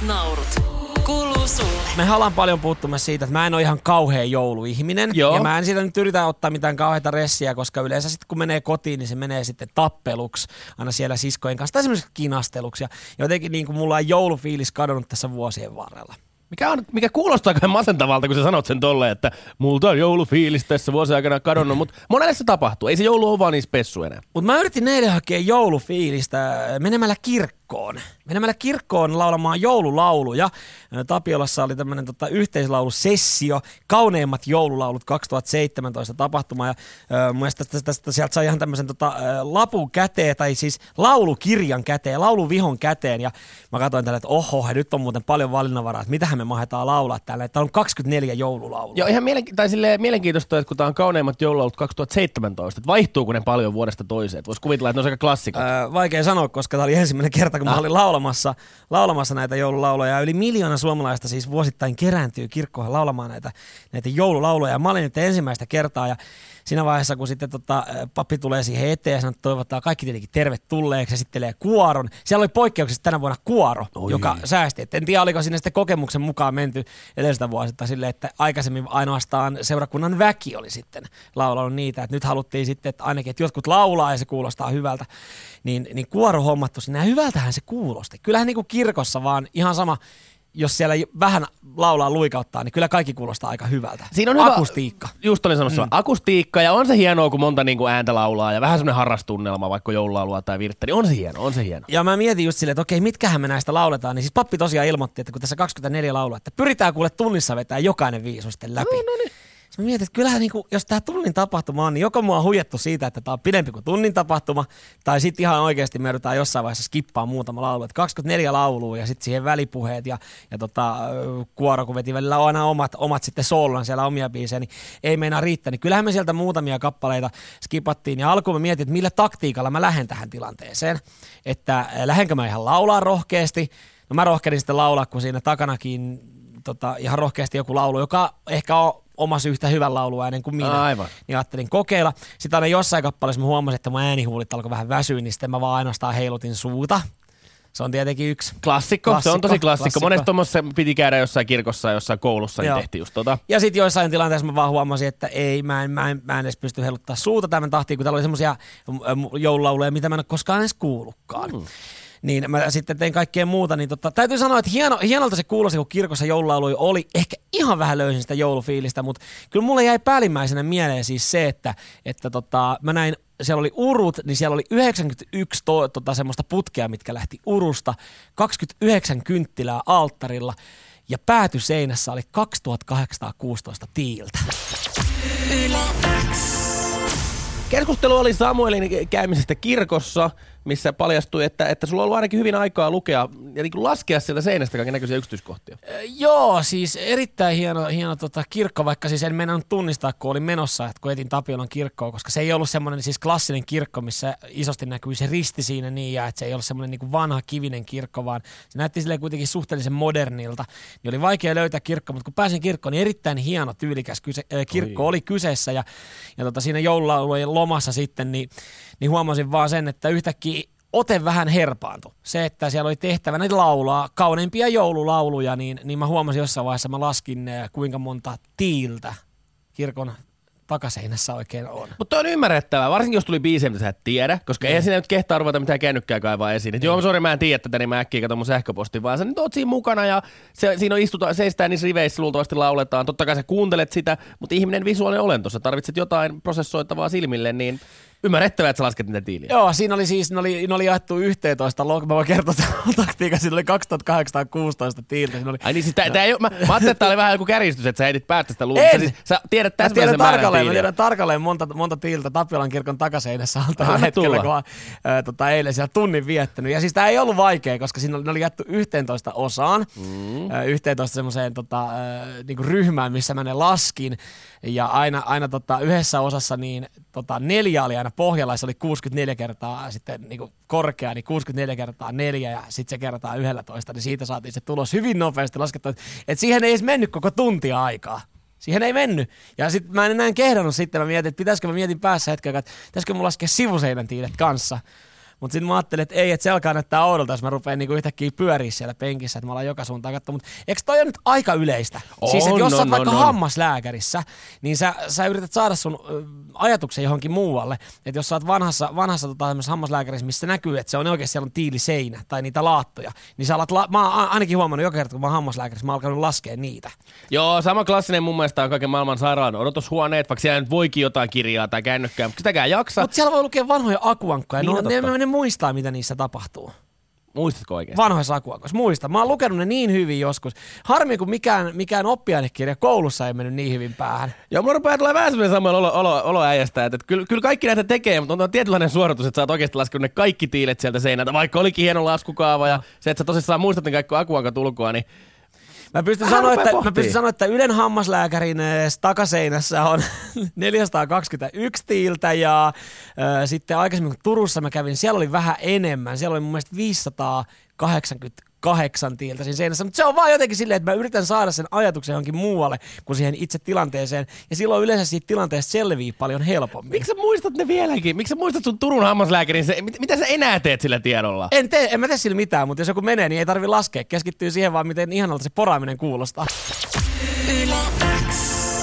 naurut. Kuuluu sulle. Me ollaan paljon puhuttu myös siitä, että mä en ole ihan kauhea jouluihminen. Joo. Ja mä en siitä nyt yritä ottaa mitään kauheita ressiä, koska yleensä sitten kun menee kotiin, niin se menee sitten tappeluksi aina siellä siskojen kanssa. Tai esimerkiksi kinasteluksi. Ja jotenkin niin kuin mulla on joulufiilis kadonnut tässä vuosien varrella. Mikä kuulostaa kai masentavalta, kun sä sanot sen tolleen, että multa on joulufiilis tässä vuosien aikana kadonnut, mutta monelle se tapahtuu. Ei se joulu ole vaan niin spessu enää. Mutta mä yritin eilen hakea joulufiilistä menemällä kirkkoon. Menemällä kirkkoon laulamaan joululauluja. Tapiolassa oli tämmöinen yhteislaulusessio, kauneimmat joululaulut 2017 tapahtuma. Ja mun mielestä tästä sieltä sai ihan tämmöisen lapun käteen, tai siis laulukirjan käteen, lauluvihon käteen. Ja mä katsoin tällä, että oho, nyt on muuten paljon valinnanvaraa, että mitähän me mahdetaan laulaa täällä. Täällä on 24 joululaulua. Joo, ihan mielenkiintoista, että kun tää on kauneimmat joululaulut 2017, että vaihtuuko ne paljon vuodesta toiseen? Voisi kuvitella, että ne on aika klassikot. Vaikea sanoa, koska tämä oli ensimmäinen kerta, kun mä olin laulamassa näitä joululauluja. Yli 1 miljoona suomalaista siis vuosittain kerääntyy kirkkoon laulamaan näitä joululauluja. Mä olin nyt ensimmäistä kertaa ja siinä vaiheessa, kun sitten pappi tulee siihen eteen ja sanoo, että toivottaa kaikki tietenkin tervetulleeksi ja esittelee kuoron. Siellä oli poikkeuksessa tänä vuonna kuoro, joka säästi. Et en tiedä, oliko sinne sitten kokemuksen mukaan menty edelliseltä vuosista silleen, että aikaisemmin ainoastaan seurakunnan väki oli sitten laulanut niitä. Että nyt haluttiin sitten, että ainakin että jotkut laulaa ja se kuulostaa hyvältä. Niin kuoro hommattu sinne ja hyvältähän se kuulosti. Kyllähän niin kuin kirkossa vaan ihan sama, jos siellä vähän laulaa luikauttaa, niin kyllä kaikki kuulostaa aika hyvältä. Siinä on akustiikka. Just olin sanomassa, akustiikka, ja on se hienoa, kun monta niin kuin ääntä laulaa, ja vähän semmoinen harrastunnelma, vaikka joululaulua tai virttä, niin on se hieno. Ja mä mietin just silleen, että okei, mitkähän me näistä lauletaan, niin siis pappi tosiaan ilmoitti, että kun tässä 24 laulua, että pyritään kuule tunnissa vetää jokainen viisu sitten läpi. No niin. Mä mietin, että kyllähän niin kuin, jos tää tunnin tapahtuma on, niin joko mua on huijattu siitä, että tää on pidempi kuin tunnin tapahtuma, tai sitten ihan oikeasti me yritetään jossain vaiheessa skippaa muutama laulu. Että 24 laulua ja sitten siihen välipuheet ja kuoro, kun veti välillä aina omat sitten soolona siellä omia biisejä, niin ei meinaa riittää. Niin kyllähän me sieltä muutamia kappaleita skipattiin ja alkuun mä mietin, että millä taktiikalla mä lähden tähän tilanteeseen. Että lähdenkö mä ihan laulaa rohkeasti. No mä rohkenin sitten laulaa, kun siinä takanakin ihan rohkeasti joku laulu, joka ehkä on omasi yhtä hyvän lauluäänen kuin minä. Aivan. Niin ajattelin kokeilla. Sitten aina jossain kappaleessa mä huomasin, että mun äänihuulit alkoi vähän väsyä, niin sitten mä vaan ainoastaan heilutin suuta. Se on tietenkin yksi. Klassikko. Se on tosi klassikko. Monesti tuommoisessa piti käydä jossain kirkossa ja jossain koulussa, niin tehtiin just tota. Ja sitten joissain tilanteissa mä vaan huomasin, että ei, mä en edes pysty heiluttaa suuta tämän tahtiin, kun täällä oli semmoisia joululauluja, mitä mä en ole koskaan edes kuullutkaan. Niin mä sitten tein kaikkea muuta, niin täytyy sanoa, että hienolta se kuulosti, kun kirkossa joululauluja oli. Ehkä ihan vähän löysin sitä joulufiilistä, mutta kyllä mulle jäi päällimmäisenä mieleen siis se, että mä näin, siellä oli urut, niin siellä oli 91 semmoista putkea, mitkä lähti urusta, 29 kynttilää alttarilla ja päätyseinässä oli 2816 tiiltä. Yle X. Keskustelu oli Samuelin käymisestä kirkossa, missä paljastui, että sulla on ollut ainakin hyvin aikaa lukea ja niin kuin laskea sieltä seinästä kaiken näköisiä yksityiskohtia. Joo, siis erittäin hieno kirkko, vaikka siis en mennä tunnistaa, kun olin menossa, että kun etin Tapiolan kirkkoa, koska se ei ollut semmoinen siis klassinen kirkko, missä isosti näkyy se risti siinä niin, ja että se ei ollut semmoinen niin kuin vanha kivinen kirkko, vaan se näytti silleen kuitenkin suhteellisen modernilta. Niin oli vaikea löytää kirkko, mutta kun pääsin kirkkoon, niin erittäin hieno, tyylikäs kirkko oli kyseessä, ja siinä joululaulujen lomassa sitten, niin huomasin vaan sen, että yhtäkkiä ote vähän herpaantui. Se, että siellä oli tehtävänä laulaa kauneimpia joululauluja, niin mä huomasin jossain vaiheessa, mä laskin kuinka monta tiiltä kirkon takaseinässä oikein on. Mutta on ymmärrettävää, varsinkin jos tuli biisejä, mitä sä et tiedä, koska eihän siinä nyt kehtaa ruveta mitään kännykkää kaivaa esiin. Että joo, sori, mä en tiedä tätä, niin mä äkkiä katson mun sähköpostin, vaan sä nyt oot siinä mukana ja siinä seistään niissä riveissä, luultavasti lauletaan. Totta kai sä kuuntelet sitä, mutta ihminen visuaalinen olento, sä tarvitset jotain prosessoitavaa silmille, niin ymmärrettävää, että sä lasket niitä tiiliä. Joo, siinä oli siis, ne oli jaettu 11, mä voin kertoa sen taktiikan, siinä oli 2816 tiiltä. Ai niin, siis mä ajattelin, että tää oli vähän joku kärjistys, että sä heitit päästä sitä luulta. Sä tiedät täsmällisen määrän tiiliä. Mä tiedän tarkalleen monta tiiltä Tapiolan kirkon takaseinässä on tällä hetkellä, kun mä eilen siellä tunnin viettänyt. Ja siis tää ei ollut vaikea, koska siinä ne oli jaettu 11 osaan, 11 semmoiseen niinku ryhmään, missä mä ne laskin. Ja aina yhdessä osassa niin 4 oli aina pohjalla, se oli 64 kertaa sitten niinku korkea, niin 64 kertaa 4 ja sitten se kertaa 11, niin siitä saatiin se tulos hyvin nopeasti laskettu. Että siihen ei edes mennyt koko tuntia aikaa. Siihen ei mennyt. Ja sitten mä en enää kehdannut sitten, mä mietin, että mietin päässä hetken, että pitäisikö mun laskea sivuseinän tiilet kanssa. Mutta sitten mä ajattelin, että ei, että se alkaa näyttää oudolta, jos mä rupean niinku yhtäkkiä pyöriä siellä penkissä, että mä ollaan joka suuntaan katsomaan. Mutta eikö toi ole nyt aika yleistä? Siis, että jos sä oot vaikka hammaslääkärissä, niin sä yrität saada sun ajatuksen johonkin muualle. Että jos sä oot vanhassa hammaslääkärissä, missä näkyy, että se on oikeasti siellä on tiiliseinä tai niitä laattoja, niin sä alat mä oon ainakin huomannut joka kerta, kun mä oon hammaslääkärissä, mä oon alkanut laskea niitä. Joo, sama klassinen mun mielestä on kaiken maailman sairaalan odotushuoneet, vaikka siellä nyt voikin jotain kirjaa tai kännykkää, mutta sitäkään jaksaa. Mutta siellä voi lukea vanhoja akuankkoja, Niin, ne muistaa, mitä niissä tapahtuu. Muistatko oikeasti? Vanhoissa akuankoissa, muista. Mä oon lukenut ne niin hyvin joskus. Harmi, kun mikään oppiainekirja koulussa ei mennyt niin hyvin päähän. Joo, mulla rupeaa tulee vähän semmoinen samoin olo äijästä, että kyllä kaikki näitä tekee, mutta on tietynlainen suoritus, että sä oot oikeasti laskenut ne kaikki tiilet sieltä seinältä, vaikka olikin hieno laskukaava ja se, että sä tosissaan muistat ne kaikki akuankat ulkoa, niin Mä pystyn sanoa, että Ylen hammaslääkärin takaseinässä on 421 tiiltä ja sitten aikaisemmin kun Turussa mä kävin, siellä oli vähän enemmän. Siellä oli mun mielestä 588 tiiltä siinä seinässä, mutta se on vaan jotenkin silleen, että mä yritän saada sen ajatuksen johonkin muualle kuin siihen itse tilanteeseen ja silloin yleensä siitä tilanteesta selvii paljon helpommin. Miksi sä muistat ne vieläkin? Miksi sä muistat sun Turun hammaslääkärin? Mitä sä enää teet sillä tiedolla? En mä tee sillä mitään, mutta jos joku menee, niin ei tarvi laskea. Keskittyy siihen vaan, miten ihanalta se poraaminen kuulostaa. Yle X.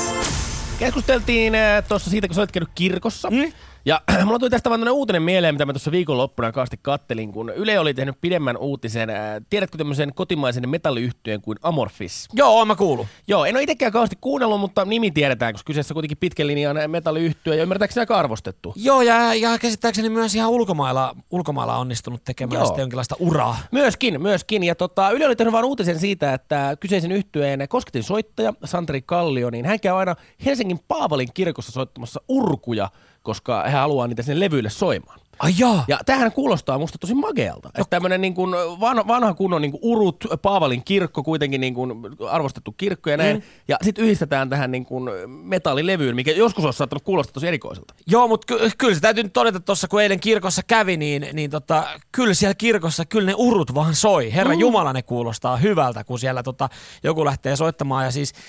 Keskusteltiin tuossa siitä, kun sä olet käynyt kirkossa. Ja mulla tuli tästä vaan uutinen mieleen, mitä mä tuossa viikonloppuna kaasti kattelin, kun Yle oli tehnyt pidemmän uutisen. Tiedätkö tämmöisen kotimaisen metalliyhtyeen kuin Amorphis? Joo, mä kuulun. Joo, en ole itsekään kaasti kuunnellut, mutta nimi tiedetään, koska kyseessä on kuitenkin pitkän linjan metalliyhtyö ja ymmärtääkseni aika arvostettu. Joo, ja käsittääkseni myös ihan ulkomailla onnistunut tekemään sitä jonkinlaista uraa. Myöskin. Ja Yle oli tehnyt vaan uutisen siitä, että kyseisen yhtyeen kosketin soittaja Santeri Kallio, niin hän käy aina Helsingin Paavalin kirkossa soittamassa urkuja, koska hän haluaa niitä sinne levyille soimaan. Ai jaa. Ja tämähän kuulostaa musta tosi makealta. Että tämmönen niin kuin vanha kunnon niin kuin urut, Paavalin kirkko, kuitenkin niin kuin arvostettu kirkko ja näin. Ja sitten yhdistetään tähän niin kuin metallilevyyn, mikä joskus on saattanut kuulostaa tosi erikoiselta. Joo, mutta kyllä se täytyy nyt todeta tuossa, kun eilen kirkossa kävi, niin kyllä siellä kirkossa, kyllä ne urut vaan soi. Herra Jumala, ne kuulostaa hyvältä, kun siellä joku lähtee soittamaan. Ja siis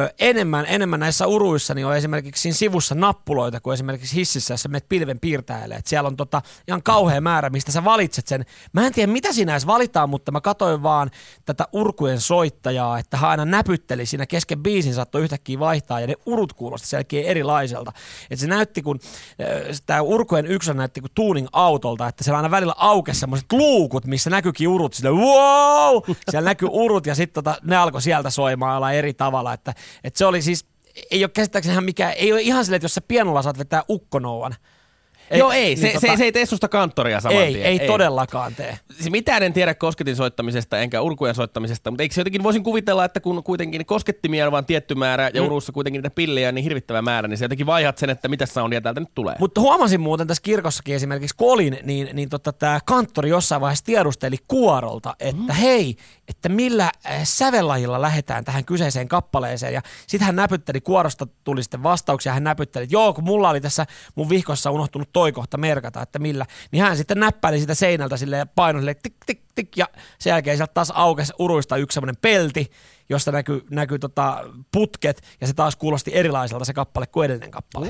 enemmän näissä uruissa niin on esimerkiksi siinä sivussa nappuloita, kuin esimerkiksi hississä, jos sä menet pilven piirtäjälle. Että siellä on ihan kauhea määrä, mistä sä valitset sen. Mä en tiedä, mitä siinä edes valitaan, mutta mä katsoin vaan tätä urkujen soittajaa, että hän aina näpytteli siinä kesken biisin, saattoi yhtäkkiä vaihtaa, ja ne urut kuulosti selkeä erilaiselta. Että se näytti, kun tämä urkujen yksilö näytti kuin tuning-autolta, että siellä aina välillä aukesi semmoiset luukut, missä näkyykin urut, sille wow! Siellä näkyy urut, ja sitten ne alkoi sieltä soimaan eri tavalla, että se oli siis, ei ole käsittääkseni ihan mikään, ei ole ihan silleen, että jos sä pianolla saat vetää ukkonouan. Joo, ei. Se ei tee susta kanttoria saman tien. Ei todellakaan tee. Mitään en tiedä kosketin soittamisesta enkä urkujen soittamisesta, mutta eikö se jotenkin voisin kuvitella, että kun kuitenkin koskettimia on vaan tietty määrä ja urussa kuitenkin niitä pillejä on niin hirvittävä määrä, niin se jotenkin vaihat sen, että mitä soundia täältä nyt tulee. Mutta huomasin muuten tässä kirkossakin esimerkiksi, kun olin, niin tämä kanttori jossain vaiheessa tiedusteli kuorolta, että hei, että millä sävellajilla lähdetään tähän kyseiseen kappaleeseen. Ja sitten hän näpytteli, kuorosta tuli sitten vastauksia, hän näpytteli, että joo, kun mulla oli tässä mun vihkossa unohtunut toi kohta merkata, että millä. Niin hän sitten näppäili sitä seinältä silleen ja painoi silleen tik tik tik ja sen jälkeen sieltä taas aukesi uruista yksi semmoinen pelti, josta näkyy putket ja se taas kuulosti erilaiselta se kappale kuin edellinen kappale.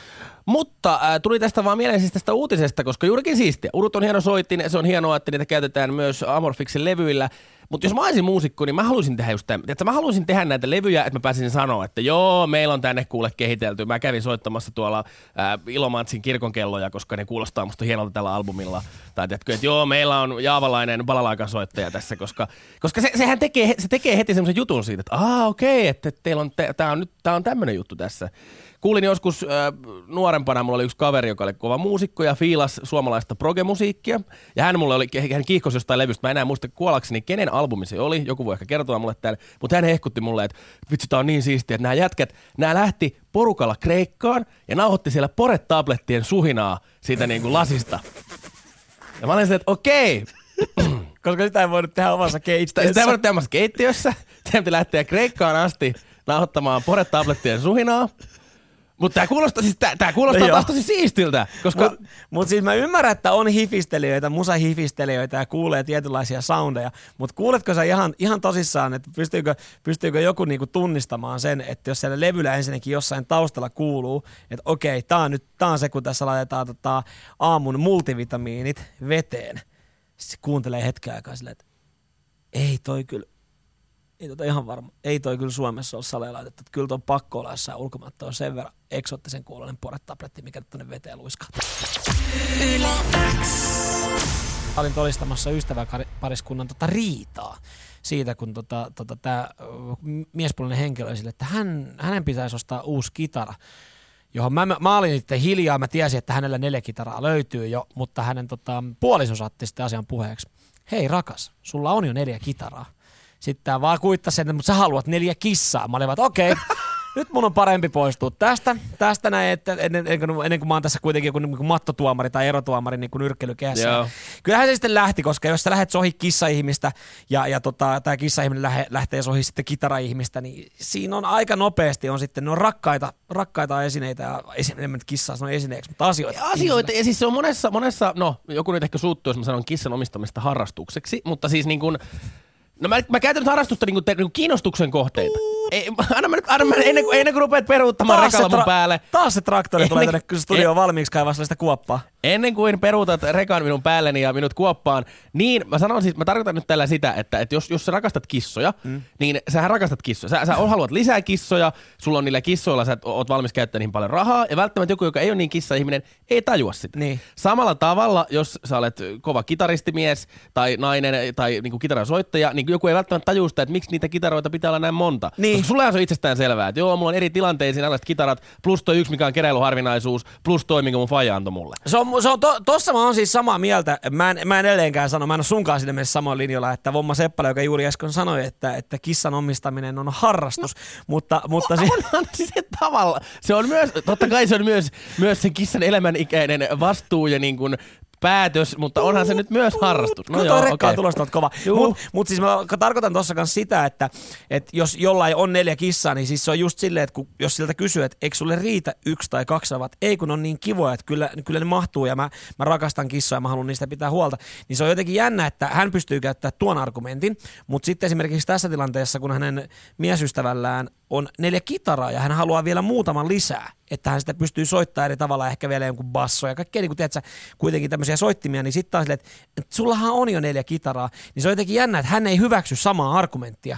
Mutta tuli tästä vaan mieleen siis tästä uutisesta, koska juurikin siistiä. Urut on hieno soittin, se on hienoa, että niitä käytetään myös Amorphiksen levyillä. Mutta jos mä olisin muusikko, niin mä haluaisin tehdä just tämän. Mä haluaisin tehdä näitä levyjä, että mä pääsisin sanoa, että joo, meillä on tänne kuule kehitelty. Mä kävin soittamassa tuolla Ilomantsin kirkonkelloja, koska ne kuulostaa musta hienolta tällä albumilla. Tai tiedätkö, että joo, meillä on jaavalainen balalaikan soittaja tässä, koska sehän tekee heti semmoisen jutun siitä, että okei, että teillä on, tää on tämmönen juttu tässä. Kuulin joskus nuorempana, mulla oli yksi kaveri, joka oli kova muusikko ja fiilas suomalaista progemusiikkia. Ja hän kiihkosi jostain levystä, mä enää muista kuollakseni, kenen albumi se oli. Joku voi ehkä kertoa mulle täällä. Mutta hän hehkutti mulle, että vitsi, tää on niin siistiä, että nämä jätkät, nämä lähti porukalla Kreikkaan ja nauhoitti siellä Pore-tablettien suhinaa siitä niin kuin lasista. Ja mä olin se, että okei. Koska sitä ei voinut tehdä omassa keittiössä. Sitä ei voinut tehdä omassa keittiössä. Teidän lähteä Kreikkaan asti nauhoittamaan Pore-tablettien suhinaa. Mutta tää kuulostaa taas tosi siistiltä, koska... Mut siis mä ymmärrän, että on hifistelijöitä, musahifistelijöitä ja kuulee tietynlaisia soundeja, mutta kuuletko sä ihan tosissaan, että pystyykö joku niinku tunnistamaan sen, että jos siellä levyllä ensinnäkin jossain taustalla kuuluu, että okei, tää on se, kun tässä laitetaan aamun multivitamiinit veteen. Sitten se kuuntelee hetken aikaa silleen, että ei toi kyllä, ihan varma, ei toi kyllä Suomessa ole saleen laitettu, että kyllä tuon pakko olla jossain ulkomailla, on sen verran eksoottisen kuuloinen poretabletti, mikä tuonne veteen luiskahtaa. Olin todistamassa ystäväpariskunnan riitaa siitä, kun tämä miespuolinen henkilö esille, että hänen pitäisi ostaa uusi kitara, johon mä olin sitten hiljaa, mä tiesin, että hänellä 4 kitaraa löytyy jo, mutta hänen puoliso saatti sitten asian puheeksi. Hei rakas, sulla on jo 4 kitaraa. Sitten tää vaan kuittasi sen, mutta sä haluat 4 kissaa. Mä olin, että okei, nyt mun on parempi poistua tästä näin, että ennen kuin mä oon tässä kuitenkin joku mattotuomari tai erotuomari niin kuin nyrkkelykehässä. Kyllähän se sitten lähti, koska jos sä lähdet sohi kissa-ihmistä ja tää kissa-ihminen lähtee sohi sitten kitara-ihmistä, niin siinä on aika nopeasti ne on rakkaita esineitä ja enemmän kissaa sanoo esineeksi, mutta asioita. Asioita, ja siis se on monessa, no joku nyt ehkä suuttuu, jos mä sanon kissan omistamista harrastukseksi, mutta siis niin kuin, no mä käytän nyt harrastusta niinku kiinnostuksen kohteita. Anna mä ennen kuin rupeat peruuttamaan rekalla mun päälle. Taas se traktori tulee tänne studioon valmiiksi kaivassa sitä kuoppaa. Ennen kuin peruutat rekan minun päälleni ja minut kuoppaan, niin mä tarkoitan nyt tällä sitä, että jos sä rakastat kissoja, niin sähän rakastat kissoja. Sä haluat lisää kissoja, sulla on niillä kissoilla, sä oot valmis käyttämään niin paljon rahaa, ja välttämättä joku, joka ei ole niin kissa-ihminen, ei tajua sitä. Niin. Samalla tavalla, jos sä olet kova kitaristimies tai nainen tai niinku kitarasoittaja, niin joku ei välttämättä tajua sitä, että miksi niitä kitaroita pitää olla näin monta. Niin. Koska sullahan se on itsestään selvää, että joo, mulla on eri tilanteisiin erilaiset kitarat, plus toi yksi, mikä on keräilyharvinaisuus, plus toi, minkä mun faija antoi mulle. Tossa mä oon siis samaa mieltä. Mä en edelleenkään sano, mä en ole sunkaan siinä mielessä samoin linjalla, että Vomma Seppälä, joka juuri äsken sanoi, että kissan omistaminen on harrastus, mutta onhan se tavalla. Se on myös, totta kai se on myös sen kissan elämänikäinen vastuu ja niin kuin päätös, mutta onhan se nyt myös harrastus. No joo, rekkaa tulosta on kova. Mut siis mä tarkoitan tossa kanssa sitä, että jos jollain on 4 kissaa, niin siis se on just silleen, että jos siltä kysyy, että eikö sulle riitä 1 tai 2 ovat, ei kun on niin kivoja, että kyllä ne mahtuu ja mä rakastan kissoja ja mä haluan niistä pitää huolta, niin se on jotenkin jännä, että hän pystyy käyttämään tuon argumentin, mutta sitten esimerkiksi tässä tilanteessa, kun hänen miesystävällään on 4 kitaraa ja hän haluaa vielä muutaman lisää, että hän sitä pystyy soittamaan eri tavalla, ehkä vielä jonkun basso ja kaikkea, niin kuin tiedätkö, kuitenkin tämmöisiä soittimia, niin sitten taas silleen, että sullahan on jo 4 kitaraa, niin se on jotenkin jännä, että hän ei hyväksy samaa argumenttia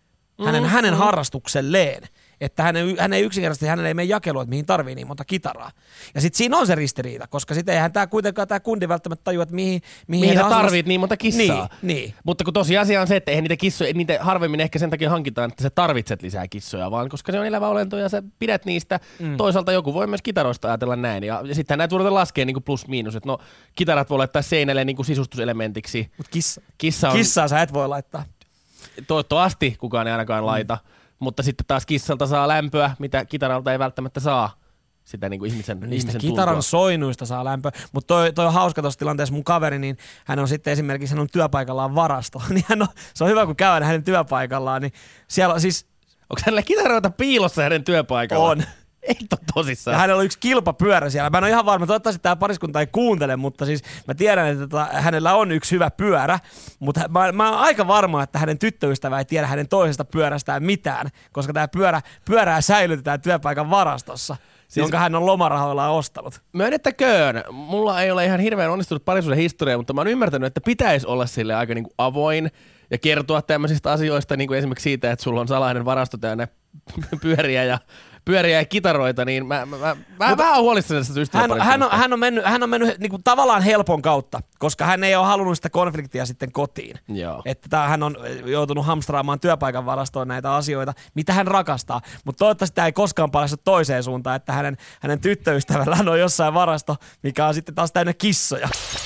hänen harrastukselleen. Että hän ei yksinkertaisesti, hänelle ei mene jakelua, että mihin tarvii niin monta kitaraa. Ja sitten siinä on se ristiriita, koska sitten eihän tämä kundi välttämättä tajua, että mihin sä tarvit niin monta kissaa. Niin. Mutta kun tosiasia on se, että eihän niitä kissoja, niitä harvemmin ehkä sen takia hankitaan, että sä tarvitset lisää kissoja, vaan koska se on elävä olento ja sä pidät niistä. Toisaalta joku voi myös kitaroista ajatella näin. Ja sitten näitä voidaan laskea niin kuin plus miinus, että no kitarat voi laittaa seinälle niin kuin sisustuselementiksi. Mutta kissaa sä et voi laittaa. Toivottavasti kukaan ei ainakaan laita. Mutta sitten taas kissalta saa lämpöä, mitä kitaralta ei välttämättä saa. Sitä niin kuin ihmisen kitaran tuntua. soinuista saa lämpöä. Mutta toi on hauska tuossa tilanteessa. Mun kaveri, niin hän on sitten esimerkiksi, hän on työpaikallaan varasto. Niin se on hyvä, kun käydään hänen työpaikallaan. Niin siellä on siis... Onko hänellä kitaroita piilossa hänen työpaikallaan? On. Ei tosissaan. Ja hänellä on yksi kilpapyörä siellä. Mä en ole ihan varma, toivottavasti tämä pariskunta ei kuuntele, mutta siis mä tiedän, että hänellä on yksi hyvä pyörä, mutta mä oon aika varma, että hänen tyttöystävä ei tiedä hänen toisesta pyörästään mitään, koska tämä pyörää säilytetään työpaikan varastossa, jonka hän on lomarahoillaan ostanut. Myönnettäköön, mulla ei ole ihan hirveän onnistunut parisuuden historia, mutta mä oon ymmärtänyt, että pitäisi olla sille aika niin kuin avoin ja kertoa tämmöisistä asioista, niin kuin esimerkiksi siitä, että sulla on salainen varasto täynnä pyöriä ja kitaroita, niin mä vähän huolissani tästä ystäväpariskunnasta. Hän on mennyt niin kuin tavallaan helpon kautta, koska hän ei ole halunnut sitä konfliktia sitten kotiin. Joo. Että hän on joutunut hamstraamaan työpaikan varastoon näitä asioita, mitä hän rakastaa. Mutta toivottavasti tämä ei koskaan paljastu toiseen suuntaan, että hänen tyttöystävällään on jossain varasto, mikä on sitten taas täynnä kissoja.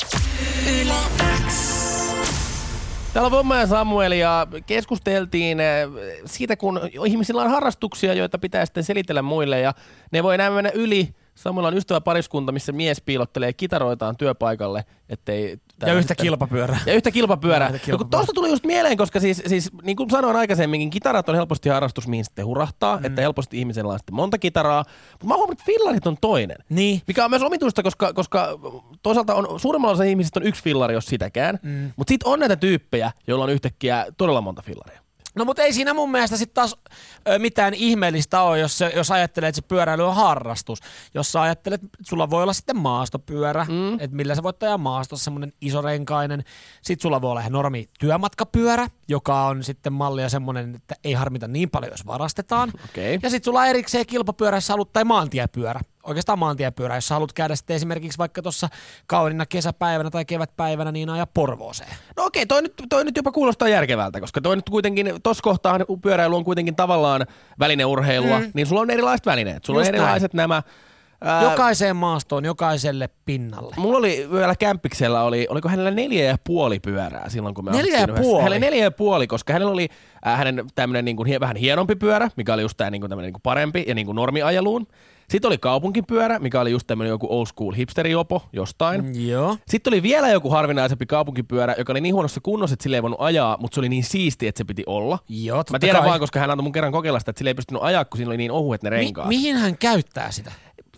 Täällä on Vomma ja Samuel ja keskusteltiin siitä, kun ihmisillä on harrastuksia, joita pitää sitten selitellä muille ja ne voi näin mennä yli Samuella on ystäväpariskunta, missä mies piilottelee kitaroitaan työpaikalle, ettei... Ja yhtä kilpapyörää. Ja yhtä kilpapyörää. No, kun tosta tuli just mieleen, koska siis niin kuin sanoin aikaisemminkin, kitarat on helposti harrastus, mihin sitten hurahtaa, että helposti ihmisellä on sitten monta kitaraa. Mutta mä huomannut, että fillarit on toinen. Niin. Mikä on myös omituista, koska toisaalta suurimmalla osalla ihmisistä on yksi fillari, jos sitäkään. Mutta sitten on näitä tyyppejä, joilla on yhtäkkiä todella monta fillaria. No mutta ei siinä mun mielestä sitten taas mitään ihmeellistä ole, jos ajattelee, että se pyöräily on harrastus. Jos sä ajattelet, että sulla voi olla sitten maastopyörä, että millä sä voit ajaa maastossa, semmoinen isorenkainen. Sitten sulla voi olla ihan normi työmatkapyörä, joka on sitten mallia semmoinen, että ei harmita niin paljon, jos varastetaan. Okay. Ja sitten sulla on erikseen kilpapyörä, jos sä haluat, tai maantiepyörä. Oikeastaan maantiepyörä, jos sä haluat käydä sitten esimerkiksi vaikka tuossa kauniina kesäpäivänä tai kevätpäivänä, niin ajaa Porvooseen. No okei, toi nyt jopa kuulostaa järkevältä, koska toi nyt kuitenkin, tossa kohtaa pyöräily on kuitenkin tavallaan välineurheilua, niin sulla on erilaiset välineet. Sulla Just on erilaiset nämä... Jokaiseen maastoon, jokaiselle pinnalle. Mulla oli vielä kämppiksellä, oliko hänellä 4,5 pyörää silloin, kun me 4,5? Hänellä 4,5, koska hänellä oli hänen tämmönen niin kuin vähän hienompi pyörä, mikä oli just tää niin kuin tämmönen niin kuin parempi ja niin kuin normiajeluun. Sitten oli kaupunkipyörä, mikä oli just tämmönen joku old school hipsteriopo jostain. Joo. Sitten oli vielä joku harvinaisempi kaupunkipyörä, joka oli niin huonossa kunnossa, että sille ei voinut ajaa, mutta se oli niin siisti, että se piti olla. Joo, Mä tiedän vaan, koska hän antoi mun kerran kokeilla sitä, että sille ei pystynyt ajaa, kun siinä oli niin ohuet ne renkaat. Mihin hän käyttää sitä?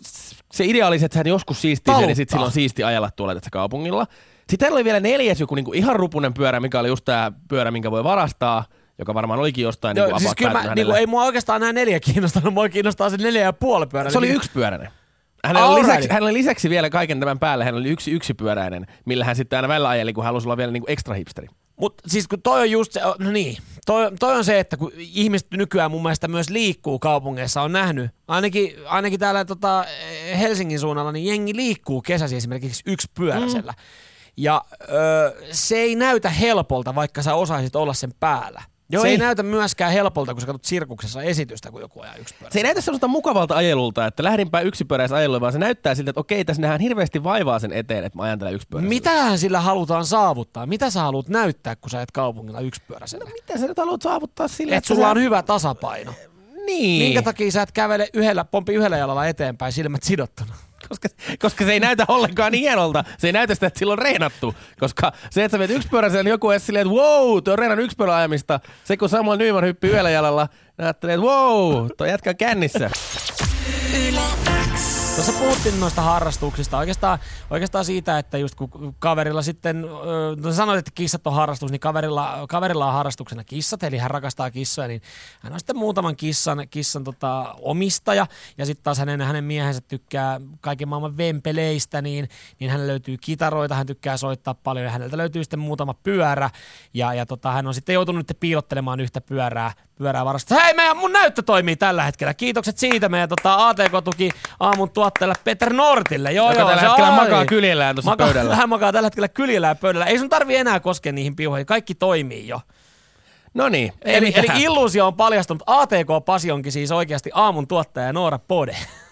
Se idea oli se, että hän joskus siistii sen ja sitten silloin siisti ajella tuolla tässä kaupungilla. Sitten oli vielä 4. joku niinku ihan rupunen pyörä, mikä oli just tää pyörä, minkä voi varastaa, joka varmaan olikin jostain niinku siis kyllä niinku, ei mua oikeastaan nämä 4 kiinnostanut, mua kiinnostaa se 4,5 pyörä. Se oli yksipyöräinen. Hänellä oli lisäksi vielä kaiken tämän päälle, hän oli yksipyöräinen, millä hän sitten aina välillä ajeli, kun hän halusi olla vielä niinku ekstra hipsteri. Mutta siis kun toi on just se, no niin, toi on se, että kun ihmiset nykyään mun mielestä myös liikkuu kaupungeissa, on nähnyt, ainakin täällä Helsingin suunnalla, niin jengi liikkuu kesäsi esimerkiksi yksipyöräisellä. Ja se ei näytä helpolta, vaikka sä osaisit olla sen päällä. Joo, se ei näytä myöskään helpolta, kun sä katsot sirkuksessa esitystä, kun joku ajaa yksipyöräisellä. Se ei näytä sellaista mukavalta ajelulta, että lähdinpä yksipyöräisajelulle, vaan se näyttää siltä, että okei, tässä nähdään hirveästi vaivaa sen eteen, että mä ajan tällä yksipyöräisellä. Mitähän sillä halutaan saavuttaa? Mitä sä haluat näyttää, kun sä et kaupungilla yksipyöräisellä? No mitä sä nyt haluat saavuttaa sillä, että sulla on hyvä tasapaino. Niin. Minkä takia sä et kävele pompi yhdellä jalalla eteenpäin, silmät sidottuna? Koska se ei näytä ollenkaan niin hienolta. Se ei näytä sitä, että sillä on reenattu. Koska se, että sä menet yksipyöräisellä, niin joku on silleen, että wow, tuo on reenannut yksipyörän ajamista. Se, kun Samuel Nyman hyppii yhdellä jalalla, näyttelee, että wow, tuo jätkä on kännissä. Tuossa puhuttiin noista harrastuksista. Oikeastaan siitä, että just kun kaverilla sitten, sanoit, että kissat on harrastus, niin kaverilla on harrastuksena kissat, eli hän rakastaa kissoja, niin hän on sitten muutaman kissan omistaja, ja sitten taas hänen miehensä tykkää kaiken maailman vempeleistä, niin hänellä löytyy kitaroita, hän tykkää soittaa paljon, ja häneltä löytyy sitten muutama pyörä, ja hän on sitten joutunut nyt piilottelemaan yhtä pyörää varastossa. Hei, mun näyttö toimii tällä hetkellä. Kiitokset siitä meidän ATK-tuki aamun tuottajalle Peter Nortille. Joka tällä hetkellä makaa kyljellään tuossa pöydällä. Hän makaa tällä hetkellä kyljellään pöydällä. Ei sun tarvii enää koskea niihin piuhoihin. Kaikki toimii jo. No niin. Eli illuusio on paljastunut. ATK-Pasi onkin siis oikeasti aamun tuottaja Noora Pode.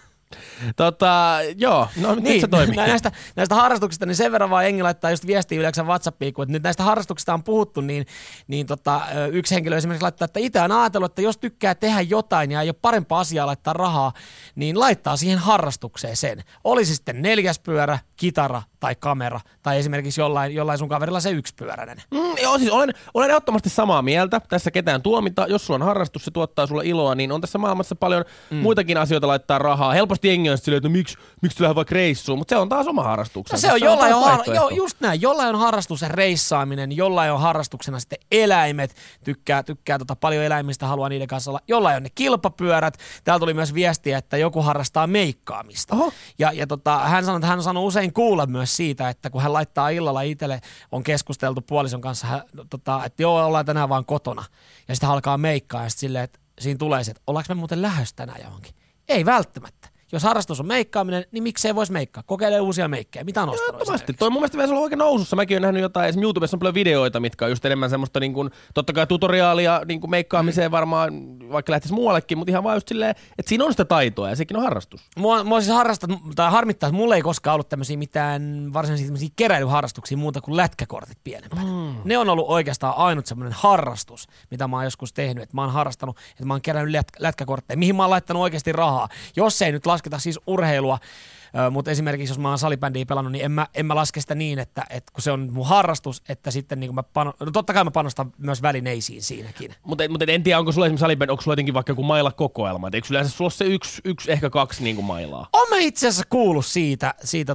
Joo, no niin, nyt se toimii. Näistä harrastuksista, niin sen verran vaan jengi laittaa just viestiä yleensä WhatsAppiin, kun nyt näistä harrastuksista on puhuttu, niin yksi henkilö esimerkiksi laittaa, että itse on ajatellut, että jos tykkää tehdä jotain ja ei ole parempaa asiaa laittaa rahaa, niin laittaa siihen harrastukseen sen. Olisi sitten 4. pyörä, kitara tai kamera, tai esimerkiksi jollain sun kaverilla se yksipyöräinen. Joo, siis olen ehdottomasti samaa mieltä. Tässä ketään tuomita. Jos sulla on harrastus, se tuottaa sulle iloa, niin on tässä maailmassa paljon muitakin asioita laittaa rahaa. Helposti jengi on silleen, että miksi lähdet vaikka reissuun, mutta se on taas oma harrastuksensa. No se on just näin. Jollain on harrastus se reissaaminen, jollain on harrastuksena sitten eläimet, tykkää paljon eläimistä, haluaa niiden kanssa olla. Jollain on ne kilpapyörät. Täällä tuli myös viestiä, että joku harrastaa meikkaamista. Oho. Ja hän sanoi, että hän on saanut usein kuulla myös siitä, että kun hän laittaa illalla itselle, on keskusteltu puolison kanssa, että joo, ollaan tänään vaan kotona. Ja sitten alkaa meikkaa ja sitten silleen, että siinä tulee se, että ollaanko me muuten lähdössä tänään johonkin? Ei välttämättä. Jos harrastus on meikkaaminen, niin miksei voisi meikkaa? Kokeile uusia meikkejä. Mitä on ostanut esimerkiksi? Toi mun mielestä vielä on oikein nousussa. Mäkin olen nähnyt jotain, esimerkiksi YouTubessa on paljon videoita, mitkä on just enemmän semmoista niin kuin, totta kai tutoriaalia niin kuin meikkaamiseen varmaan, vaikka lähtisi muuallekin, mutta ihan vaan just silleen, että siinä on sitä taitoa ja sekin on harrastus. Mua siis harmittaa, että mulla ei koskaan ollut tämmöisiä mitään varsinaisia keräilyharrastuksia muuta kuin lätkäkortit pienempänä. Ne on ollut oikeastaan ainut semmoinen harrastus, mitä mä oon joskus tehnyt, että mä oon harrastanut, että mä oon kerännyt lätkäkortteja, mihin mä oon laittanut oikeasti rahaa. Jos ei nyt lasketa siis urheilua, mutta esimerkiksi jos mä oon salibändiä pelannut, niin en mä laske sitä niin, että kun se on mun harrastus, että sitten niin totta kai mä panostan myös välineisiin siinäkin. Mutta en tiedä, onko sulla esimerkiksi salibändi, onko sulla jotenkin vaikka joku mailakokoelma, eikö yleensä sulla ole se yksi ehkä 2 niin kuin mailaa? Oon mä itse asiassa kuullut siitä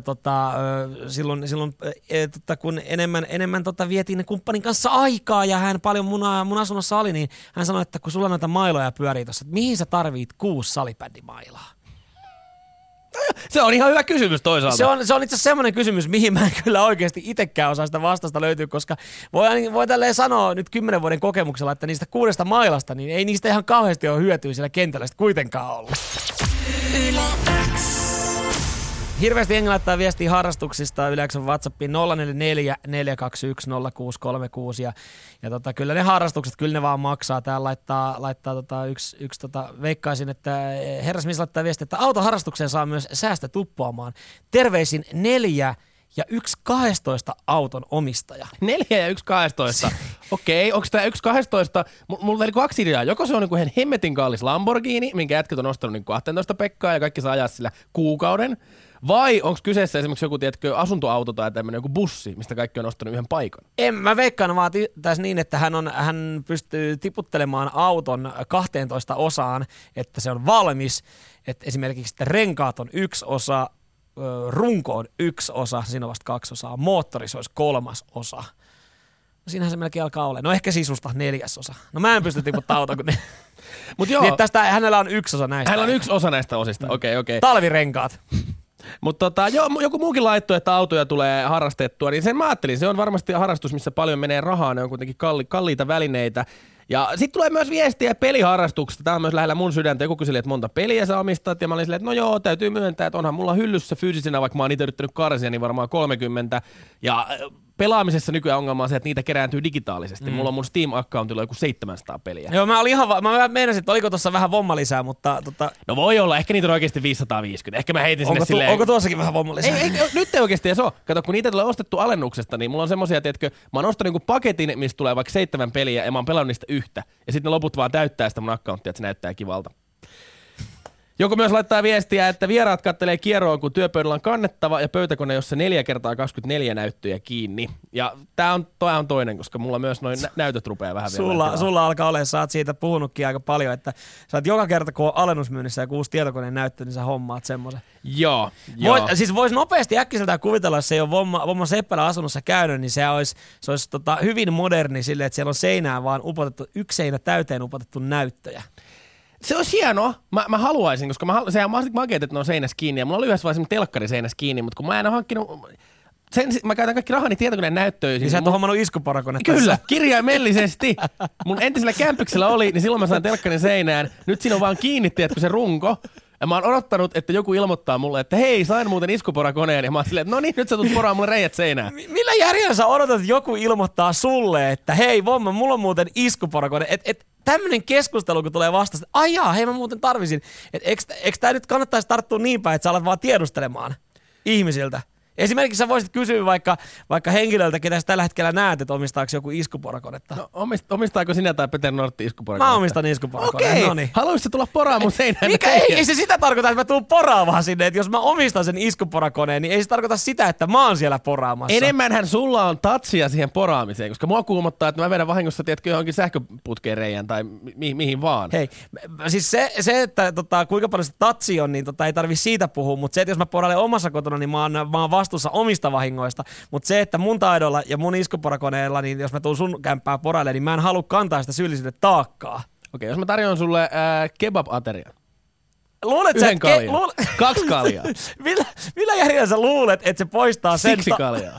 silloin kun enemmän vietiin kumppanin kanssa aikaa ja hän paljon mun asunnossa oli, niin hän sanoi, että kun sulla noita mailoja pyörii tuossa, että mihin sä tarvit 6 salibändimailaa? Se on ihan hyvä kysymys toisaalta. Se on itse asiassa semmoinen kysymys, mihin mä en kyllä oikeasti itsekään osaa sitä vastausta löytyä, koska voi tälleen sanoa nyt 10 vuoden kokemuksella, että niistä 6 mailasta, niin ei niistä ihan kauheasti ole hyötyä siellä kentällä sitten kuitenkaan ollut. Yle X. Hirveästi jengi laittaa viestiä harrastuksista Yle X:n WhatsAppiin 044 421 0636 ja kyllä ne harrastukset, kyllä ne vaan maksaa. Täällä laittaa yksi veikkaisin, että herrasmies laittaa viestiä, että autoharrastukseen saa myös säästä tuppoamaan. Terveisin 4 ja 1/12 auton omistaja. 4 ja 1/12. Okei, onko tämä 1/12? Mulla oli 2 ideaa. Joko se on niin hemmetin kallis Lamborghini, minkä jätkät on ostanut niin 12 pekkaa ja kaikki saa ajaa sillä kuukauden. Vai onko kyseessä esimerkiksi joku, tiedätkö, asuntoauto tai tämmöinen joku bussi, mistä kaikki on ostanut yhden paikan? Mä veikkaan vaan tässä niin, että hän pystyy tiputtelemaan auton 12 osaan, että se on valmis. Että esimerkiksi että renkaat on 1 osa, runko on 1 osa, siinä on vasta 2 osaa, moottori se olisi 3 osa. No siinähän se melkein alkaa olla. No ehkä sisusta 4 osa. No mä en pysty tiputtaa auton, kun Mut joo. Niin, tästä hänellä on 1 osa näistä. Hänellä on 1 osa näistä osista, okei. Talvirenkaat. Mutta joku muukin laittoi, että autoja tulee harrastettua, niin sen mä ajattelin, se on varmasti harrastus, missä paljon menee rahaa, ne on kuitenkin kalliita välineitä. Ja sitten tulee myös viestiä peliharrastuksesta, tämä on myös lähellä mun sydäntä, joku kyseli, että monta peliä sä omistat, ja mä olin silleen, että no joo, täytyy myöntää, että onhan mulla hyllyssä fyysisenä, vaikka mä oon itse yrittänyt karsia, niin varmaan 30, ja pelaamisessa nykyään ongelma on se, että niitä kerääntyy digitaalisesti. Mulla on mun Steam-accountilla joku 700 peliä. Joo, mä meinasin, että oliko tuossa vähän vomma lisää, mutta No voi olla, ehkä niitä on oikeasti 550. Ehkä mä heitin sinne silleen. Onko tuossakin vähän vomma lisää? Ei, nyt ei oikeasti edes ole. Kato, kun niitä tulee ostettu alennuksesta, niin mulla on semmosia, tiedätkö, mä oon ostanut joku paketin, missä tulee vaikka 7 peliä, ja mä oon pelannut niistä yhtä. Ja sitten ne loput vaan täyttää sitä mun accounttia, että se näyttää kivalta. Joku myös laittaa viestiä, että vieraat kattelee kierroon, kun työpöydällä on kannettava ja pöytäkone, jossa 4x24 näyttöjä kiinni. Ja tää on toinen, koska mulla myös noin näytöt rupeaa vähän vielä. Sulla alkaa olla, sä oot siitä puhunutkin aika paljon, että sä oot joka kerta, kun on alennusmyynnissä ja kun uusi tietokoneen näyttö, niin sä hommaat semmoisen. Joo. Siis voisi nopeasti äkkiseltään kuvitella, jos se ei ole Vomma Seppälä asunnossa käynyt, niin se olisi hyvin moderni silleen, että siellä on seinään vaan upotettu, yksi seinä täyteen upotettu näyttöjä. Se olisi hienoa. Mä haluaisin, koska sehän on makeet, että ne on seinässä kiinni. Ja mulla oli yhdessä vaiheessa telkkari seinässä kiinni, mutta kun mä en ole hankkinut mä käytän kaikki rahani tietokoneen näyttöihin. Niin sä et ole hommannut iskuparakonetta. Kyllä, kirjaimellisesti. Mun entisellä kämpyksellä oli, niin silloin mä sain telkkarin seinään. Nyt siinä on vaan kiinni, tiedätkö, se runko. Ja mä oon odottanut, että joku ilmoittaa mulle, että hei, sain muuten iskuporakoneen. Ja mä oon silleen, että no niin, nyt sä tulet poraan mulle reijät seinään. Millä järjellä sä odotat, että joku ilmoittaa sulle, että hei Vomma, mulla on muuten iskuporakone. Tämmönen keskustelu, kun tulee vastaan, että ajaa, hei mä muuten tarvisin. Eikö tää nyt kannattaisi tarttua niin päin, että sä alat vaan tiedustelemaan ihmisiltä? Esimerkiksi sä voisit kysyä vaikka henkilöltä, ketä sä tällä hetkellä näet, että omistaako joku iskuporakonetta. No omistaako sinä tai Peter Nortti iskuporakonetta? Mä omistan iskuporakoneen. Okei, Noniin. haluaisitko tulla poraan mun seinään? Mikä ei se sitä tarkoita, että mä tuun poraamaan sinne, että jos mä omistan sen iskuporakoneen, niin ei se tarkoita sitä, että mä oon siellä poraamassa. Enemmänhän sulla on tatsia siihen poraamiseen, koska mua kuumottaa, että mä vedän vahingossa, tiedätkö, johonkin sähköputkeen reijän tai mihin vaan. Hei, siis se että kuinka paljon se tatsi on, niin ei tarvi siitä puhua, mutta se, että jos mä porailen omassa kotona, niin mä oon vastuussa omista vahingoista, mutta se, että mun taidolla ja mun iskuporakoneella, niin jos mä tuun sun kämppää porailemaan, niin mä en halua kantaa sitä syyllisyyden taakkaa. Okei, jos mä tarjoan sulle kebab-aterian. Luulet yhden kaljaa. 2 kaljaa. Millä järjellä sä luulet, että se poistaa sen? 6 kaljaa.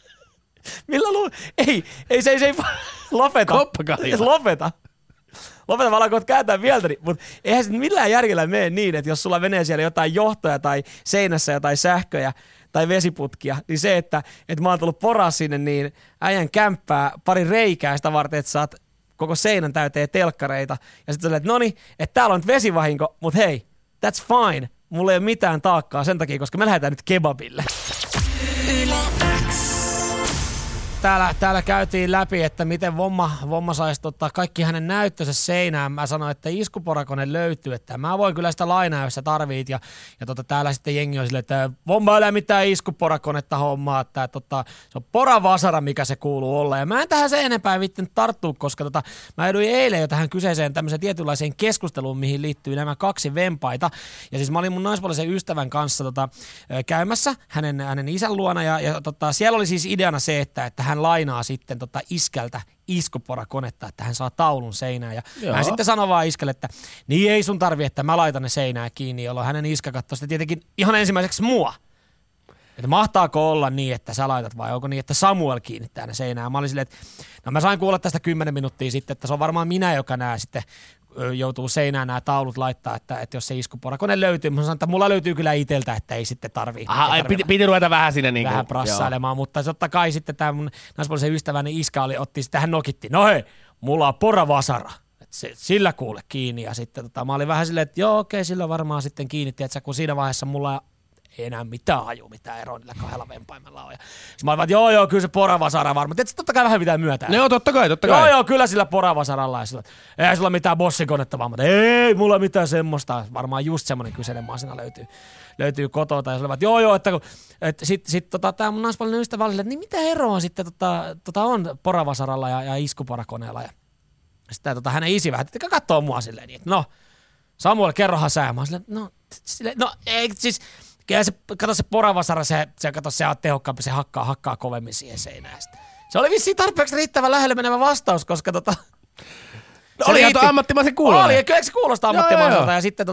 Ei se ei lopeta. Koppakaljaa. Lopeta, mä alan kohta kääntää mieltäni, mutta eihän se millään järjellä mene niin, että jos sulla menee siellä jotain johtoja tai seinässä jotain sähköjä tai vesiputkia, niin se, että mä oon tullut poraa sinne, niin äijän kämppää pari reikää sitä varten, että saat koko seinän täyteen telkkareita. Ja sitten sä että noniin, että täällä on nyt vesivahinko, mutta hei, that's fine. Mulla ei ole mitään taakkaa sen takia, koska me lähdetään nyt kebabille. Yle X. täällä käytiin läpi, että miten Vomma saisi kaikki hänen näyttönsä seinään. Mä sanoin, että iskuporakone löytyy, että mä voin kyllä sitä lainaa, jos sä tarvit. Ja täällä sitten jengi on silleen, että Vomma ei mitään iskuporakonetta hommaa, että se on poravasara, mikä se kuuluu olla. Ja mä en tähän sen enempää vittin tarttua, koska mä eduin eilen jo tähän kyseiseen tämmöiseen tietynlaiseen keskusteluun, mihin liittyy nämä kaksi vempaita. Ja siis mä olin mun naispuolisen ystävän kanssa käymässä hänen isän luona ja siellä oli siis ideana se, että hän lainaa sitten iskältä iskuporakonetta, että hän saa taulun seinään. Ja hän sitten sanoi vaan iskelle, että niin ei sun tarvi, että mä laitan ne seinään kiinni, jolloin hänen iskä katsoi sitten tietenkin ihan ensimmäiseksi mua. Että mahtaako olla niin, että sä laitat vai onko niin, että Samuel kiinnittää ne seinään. Mä olin silleen, että no mä sain kuulla tästä 10 minuuttia sitten, että se on varmaan minä, joka nää sitten joutuu seinään nämä taulut laittaa, että jos se iskuporakone löytyy, mä sanon, että mulla löytyy kyllä itseltä, että ei sitten tarvii. Piti ruveta vähän sinne niin vähän prassailemaan, mutta totta kai sitten tämä mun naispuolisen ystäväni iskä otti sitten, hän nokitti, no hei, mulla on poravasara. Sillä kuule kiinni ja sitten mä olin vähän silleen, että joo okei, sillä varmaan sitten kiinnitti, että kun siinä vaiheessa mulla ei enää mitään haju, mitään eroa niillä kahdella vempaimella on. Ja sitten mä olin, että joo, kyllä se poravasara varmaan. Tietysti totta kai vähän pitää myötää. No totta kai. Joo, kyllä sillä poravasaralla. Ja sillä, ei sulla mitään bossikonetta vaan. Mutta ei mulla mitään semmoista. Varmaan just semmoinen kyseinen masina löytyy kotota. Ja sillä joo, että sitten tää mun naispuolinen ystävä oli, että niin mitä eroa sitten on poravasaralla ja iskuporakoneella. Ja sitten hänen isi vähän, että katsoo mua silleen niin, että no, Samuel, kerrohan sä. Mä oon silleen, no ei siis... Kato se poravasara, se on tehokkaampi, se hakkaa kovemmin siihen seinään. Se oli vissiin tarpeeksi riittävän lähelle menevä vastaus, koska oli tuo ammattimaisen kuulonen. Oli, kyllä se kuulostaa ammattimaiselta. Ja sitten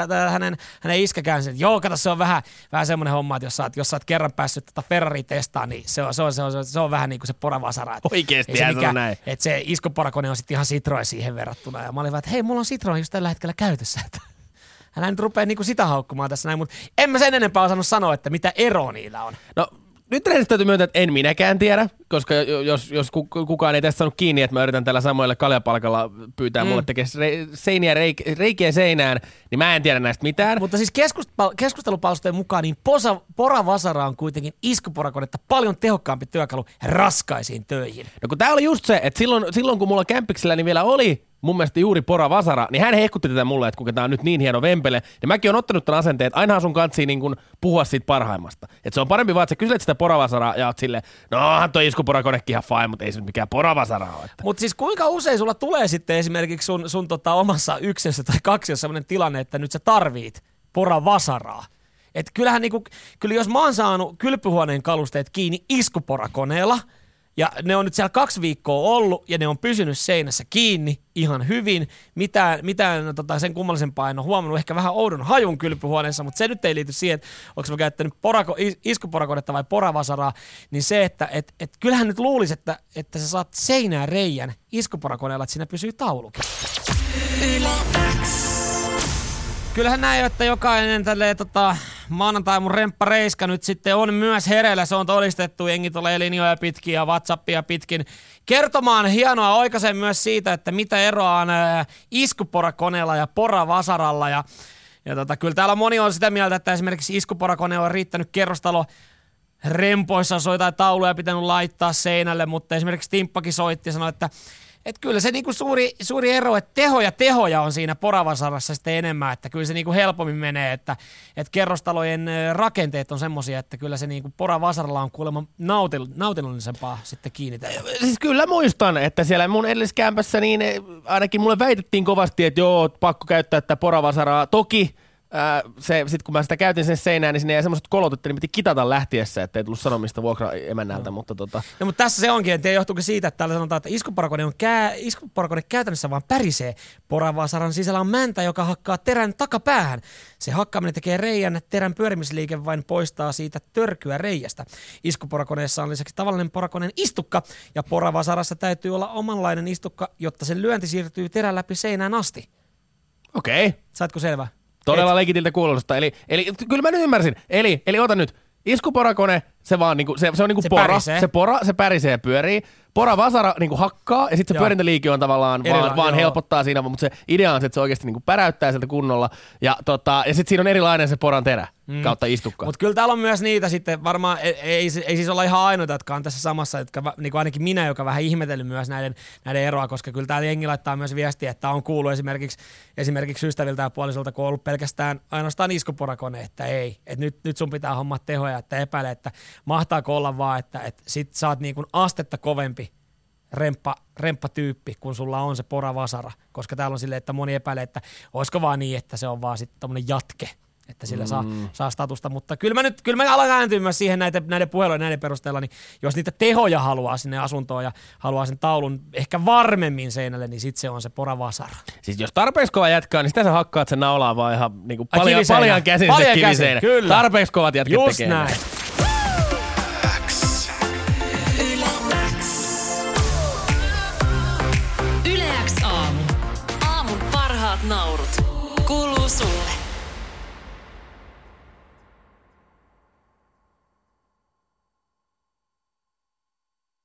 hänen iskä käänsi, että joo, kato, se on vähän semmoinen homma, että jos sä oot kerran päässyt Ferrari testaan, niin se on vähän niin kuin se poravasara. Oikeesti näin. Että se iskuporakone on sitten ihan Citroen siihen verrattuna. Ja mä olin vaan, että hei, mulla on Citroen just tällä hetkellä käytössä. Hän nyt rupeaa niinku sitä haukkumaan tässä näin, mutta en mä sen enempää osannut sanoa, että mitä eroa niillä on. No nyt rehellisesti täytyy myöntää, että en minäkään tiedä, koska jos kukaan ei tästä saanut kiinni, että mä yritän tällä samoilla kaljapalkalla pyytää mulle tekemään reikiä seinään, niin mä en tiedä näistä mitään. Mutta siis keskustelupalstojen mukaan niin poravasara on kuitenkin iskuporakonetta paljon tehokkaampi työkalu raskaisiin töihin. No kun tää oli just se, että silloin kun mulla kämpiksellä niin vielä oli mun mielestä juuri poravasara, niin hän hehkutti tätä mulle, että kuinka tää on nyt niin hieno vempele. Ja mäkin on ottanut tämän asenteen, että ainahan sun kantsii niin kuin puhua siitä parhaimmasta. Että se on parempi vaan, että sä kyselet sitä poravasaraa ja oot silleen, no onhan toi iskuporakonekin ihan fine, mutta ei se nyt mikään poravasara ole. Mutta siis kuinka usein sulla tulee sitten esimerkiksi sun omassa yksiössä tai kaksiossa sellainen tilanne, että nyt sä tarvit poravasaraa? Että kyllä jos mä oon saanut kylpyhuoneen kalusteet kiinni iskuporakoneella, ja ne on nyt siellä 2 viikkoa ollut ja ne on pysynyt seinässä kiinni ihan hyvin. Mitään sen kummallisempaa en ole huomannut. Ehkä vähän oudon hajun kylpyhuoneessa, mutta se nyt ei liity siihen, että onko mä käyttänyt iskuporakonetta vai poravasaraa. Niin se, että kyllähän nyt luulisi, että sä saat seinään reijän iskuporakoneella, että siinä pysyy taulukin. Kyllähän näin, että jokainen maanantai mun remppareiska nyt sitten on myös hereillä. Se on todistettu, jengi tulee linjoja pitkin ja WhatsAppia pitkin kertomaan hienoa oikaisen myös siitä, että mitä eroa on iskuporakoneella ja poravasaralla. Ja kyllä täällä moni on sitä mieltä, että esimerkiksi iskuporakone on riittänyt kerrostalo rempoissa, jos on jotain tauluja pitänyt laittaa seinälle, mutta esimerkiksi Timppakin soitti ja sanoi, että kyllä se niinku suuri ero, että tehoja on siinä poravasarassa sitten enemmän, että kyllä se niinku helpommin menee, että kerrostalojen rakenteet on semmoisia, että kyllä se niinku poravasaralla on kuulemma nautillisempaa sitten kiinnitellä. Siis kyllä muistan, että siellä mun edelliskämpässä niin ainakin mulle väitettiin kovasti, että joo, pakko käyttää tätä poravasaraa. Toki sitten kun mä sitä käytin sen seinään, niin sinne jäi semmoiset kolot, että niin piti kitata lähtiessä, ettei tullut sanomista vuokraemännältä. Mutta No, mutta tässä se onkin, että johtuuko siitä, että täällä sanotaan, että iskuporakone käytännössä vaan pärisee. Poravasaran sisällä on mäntä, joka hakkaa terän takapäähän. Se hakkaaminen tekee reijän, terän pyörimisliike vain poistaa siitä törkyä reijästä. Iskuporakoneessa on lisäksi tavallinen porakoneen istukka, ja poravasarassa täytyy olla omanlainen istukka, jotta sen lyönti siirtyy terän läpi seinään asti. Okei. Saatko selvää? Todella legitiltä kuulosta. Eli kyllä mä nyt ymmärsin. Eli ota nyt. Iskuporakone, Se vaan niinku, se on niinku Se pora. pärisee. Se pärisee ja pyörii. Poravasara niinku hakkaa ja sitten se pyörintäliike on tavallaan vaan helpottaa siinä, mutta se idea on se, että se oikeasti niinku päräyttää sieltä kunnolla. Ja sitten siinä on erilainen se poran terä kautta istukka. Mutta kyllä täällä on myös niitä sitten, varmaan ei siis olla ihan ainoita, jotka on tässä samassa, jotka niin ainakin minä, joka vähän ihmetellyt myös näiden eroa, koska kyllä täällä jengi laittaa myös viestiä, että on kuullut esimerkiksi ystäviltä ja puolisolta, kun on ollut pelkästään ainoastaan iskuporakone, että ei, että nyt sun pitää hommat tehoja, että epäile, että mahtaako olla vaan, että sit sä oot niin kuin astetta kovempi remppatyyppi, kun sulla on se poravasara, koska täällä on silleen, että moni epäilee, että olisiko vaan niin, että se on vaan sitten tommonen jatke, että sillä saa statusta, mutta kyllä mä alan ääntyä myös siihen näiden puhelujen näiden perusteella, niin jos niitä tehoja haluaa sinne asuntoon ja haluaa sen taulun ehkä varmemmin seinälle, niin sit se on se poravasara. Siis jos tarpeeksi kova jätkä on, niin sitä sä hakkaat sen naulaa vaan ihan niinku paljon käsin Paljon sinne kiviseinä. Kyllä. Tarpeeksi kovat jätket just tekee. Näin. Yle X aamu. Aamun parhaat naurut. Kuuluu sulle.